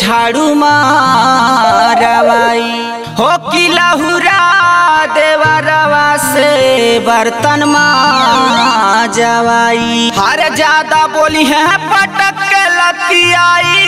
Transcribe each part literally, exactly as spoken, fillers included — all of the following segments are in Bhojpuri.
झाड़ू मारवाई हो कि लहुरा देवरवा से बर्तन माजवाई। हर ज्यादा बोली है पटक के लतियाई,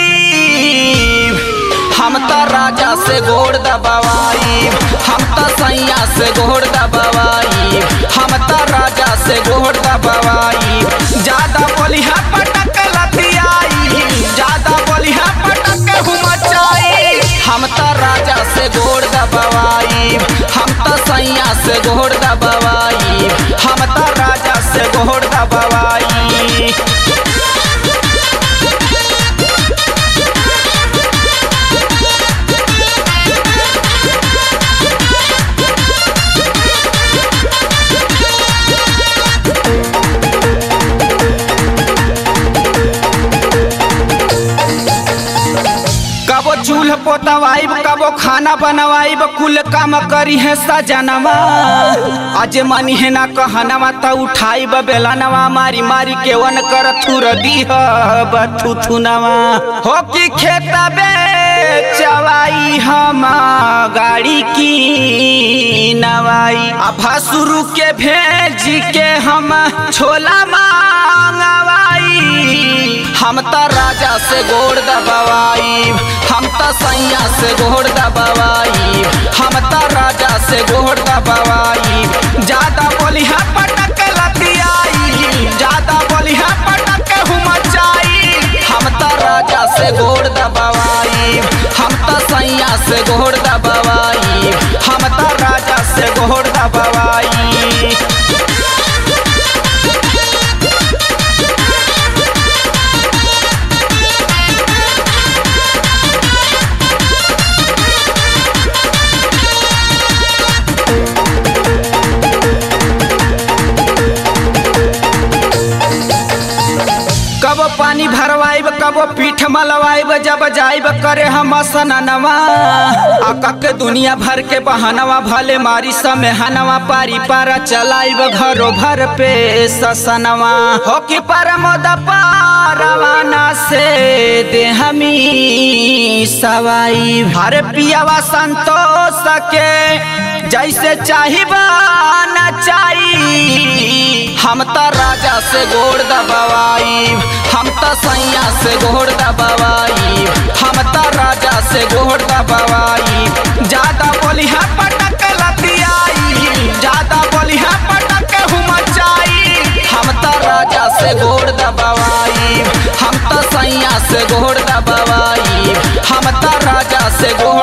हम तो राजा से गोड़ दबावाई, हम तो सैया से गोड़ दबावाई, हम तो राजा से गोड़ दबावाई। ज्यादा बोली है पटक के लतियाई, ज्यादा बोली है पटक के हुमचाई, हम तो राजा से गोड़ दबावाई, हम तो सैया से गोड़ दबावाई, हम तो राजा से गोड़ दबावाई। कबो चूल्ह पोतवाइब, कबो खाना बनवाइब, कुल काम करी है सजनवा। आज मनी है ना कहनवा त उठाइब बेलनवा, मारी मारी के वन कर थुर दीह बथुथुनवा। हो कि खेतबे चवाई हम गाड़ी की नवाई, आ भसुरु के भेज के हम छोला मांगवाई। हम तो राजा से गोड़ दबावाई, हम तो सैया से गोड़ दबावाई, हम तो राजा से गोड़ दबावाई। ज्यादा बोली है पटक के लतियाई, ज्यादा बोली है पटक के हुमचाई, हम तो राजा से गोड़ दबावाई, हम तो सैया से गोड़ दबावाई, हम तो राजा से गोड़ दबावाई। कबो पानी भरवाइब, कबो पीठ मलवाइब, जब जाइब करे हम सननवा। आका के दुनिया भर के बहनवा, भले मारी समेहनवा, पारी पारा चलाइब घरो भर पे ससनवा। हो कि परमोद पारवाना से दे हमी सवाई, हर पियावा संतोष के जैसे चाहिबा न चाही। हम तो राजा से गोड़ दबावाई, हम तो सैया से गोड़ दबावाई, हम तो राजा से गोड़ दबावाई। ज्यादा बोली है पटक के लतियाई, ज्यादा बोली है पटक के हुमचाई, हम तो राजा से गोड़ दबावाई, हम तो सैया से गोड़ दबावाई, हम तो राजा से गोड़